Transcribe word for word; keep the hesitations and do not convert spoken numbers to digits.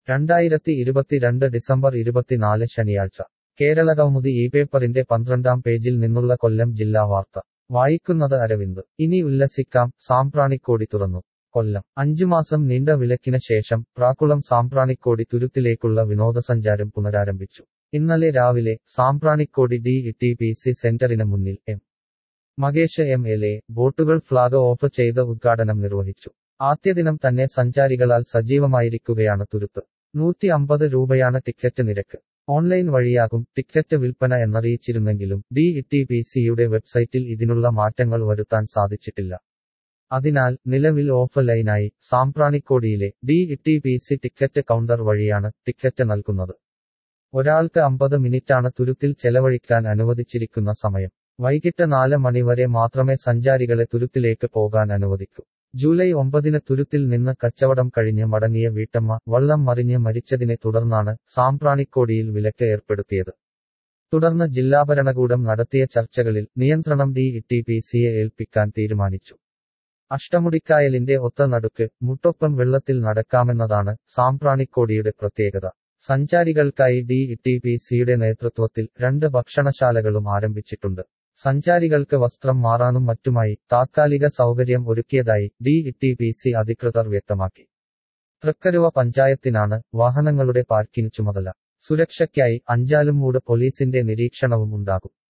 രണ്ടായിരത്തി ഇരുപത്തിരണ്ട് ഡിസംബർ ഇരുപത്തിനാല് ശനിയാഴ്ച കേരളകൗമുദി ഈ പേപ്പറിന്റെ പന്ത്രണ്ടാം പേജിൽ നിന്നുള്ള കൊല്ലം ജില്ലാ വാർത്ത വായിക്കുന്നത് അരവിന്ദ്. ഇനി ഉല്ലസിക്കാം, സാമ്പ്രാണിക്കോടി തുറന്നു. കൊല്ലം. അഞ്ചുമാസം നീണ്ട വിലക്കിന് ശേഷം പ്രാക്കുളം സാമ്പ്രാണിക്കോടി തുരുത്തിലേക്കുള്ള വിനോദസഞ്ചാരം പുനരാരംഭിച്ചു. ഇന്നലെ രാവിലെ Sambranikodi D T P C സെന്ററിന് മുന്നിൽ M Mukesh M L A ബോട്ടുകൾ ഫ്ളാഗ് ഓഫ് ചെയ്ത് ഉദ്ഘാടനം നിർവഹിച്ചു. ആദ്യദിനം തന്നെ സഞ്ചാരികളാൽ സജീവമായിരിക്കുകയാണ് തുരുത്ത്. നൂറ്റി അമ്പത് രൂപയാണ് ടിക്കറ്റ് നിരക്ക്. ഓൺലൈൻ വഴിയാകും ടിക്കറ്റ് വിൽപ്പന എന്നറിയിച്ചിരുന്നെങ്കിലും ഡി ടി പി സിയുടെ വെബ്സൈറ്റിൽ ഇതിനുള്ള മാറ്റങ്ങൾ വരുത്താൻ സാധിച്ചിട്ടില്ല. അതിനാൽ നിലവിൽ ഓഫ് ലൈനായി സാമ്പ്രാണിക്കോടിയിലെ D T P C ticket counter വഴിയാണ് ടിക്കറ്റ് നൽകുന്നത്. ഒരാൾക്ക് അമ്പത് മിനിറ്റാണ് തുരുത്തിൽ ചെലവഴിക്കാൻ അനുവദിച്ചിരിക്കുന്ന സമയം. വൈകിട്ട് നാല് മണിവരെ മാത്രമേ സഞ്ചാരികളെ തുരുത്തിലേക്ക് പോകാൻ അനുവദിക്കൂ. ജൂലൈ ഒമ്പതിന് തുരുത്തിൽ നിന്ന് കച്ചവടം കഴിഞ്ഞ് മടങ്ങിയ വീട്ടമ്മ വള്ളം മറിഞ്ഞ് മരിച്ചതിനെ തുടർന്നാണ് സാമ്പ്രാണിക്കോടിയിൽ വിലക്ക് ഏർപ്പെടുത്തിയത്. തുടർന്ന് ജില്ലാ ഭരണകൂടം നടത്തിയ ചർച്ചകളിൽ നിയന്ത്രണം ഡി ടി പി സിയെ ഏൽപ്പിക്കാൻ തീരുമാനിച്ചു. അഷ്ടമുടിക്കായലിന്റെ ഒത്ത നടുക്ക് മുട്ടൊപ്പം വെള്ളത്തിൽ നടക്കാമെന്നതാണ് സാമ്പ്രാണിക്കോടിയുടെ പ്രത്യേകത. സഞ്ചാരികൾക്കായി ഡി ടി പി സിയുടെ നേതൃത്വത്തിൽ രണ്ട് ഭക്ഷണശാലകളും ആരംഭിച്ചിട്ടുണ്ട്. സഞ്ചാരികൾക്ക് വസ്ത്രം മാറാനും മറ്റുമായി താത്കാലിക സൗകര്യം ഒരുക്കിയതായി ഡി ടി പി സി അധികൃതർ വ്യക്തമാക്കി. തൃക്കരുവ പഞ്ചായത്തിനാണ് വാഹനങ്ങളുടെ പാർക്കിംഗ് ചുമതല. സുരക്ഷയ്ക്കായി അഞ്ചാലുംമൂട് പോലീസിന്റെ നിരീക്ഷണവും ഉണ്ടാകും.